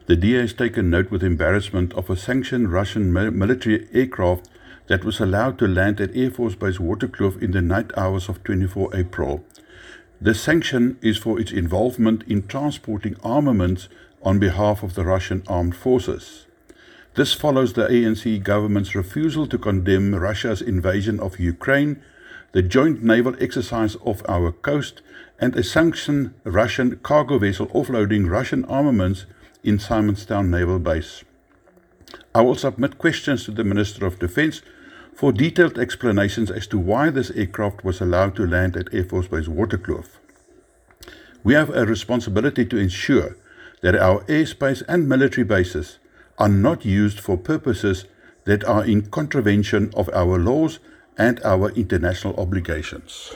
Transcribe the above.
The DA has taken note with embarrassment of a sanctioned Russian military aircraft that was allowed to land at Air Force Base Waterkloof in the night hours of 24 April. The sanction is for its involvement in transporting armaments on behalf of the Russian armed forces. This follows the ANC government's refusal to condemn Russia's invasion of Ukraine, the joint naval exercise off our coast, and a sanctioned Russian cargo vessel offloading Russian armaments in Simonstown Naval Base. I will submit questions to the Minister of Defence for detailed explanations as to why this aircraft was allowed to land at Air Force Base Waterkloof. We have a responsibility to ensure that our airspace and military bases are not used for purposes that are in contravention of our laws and our international obligations.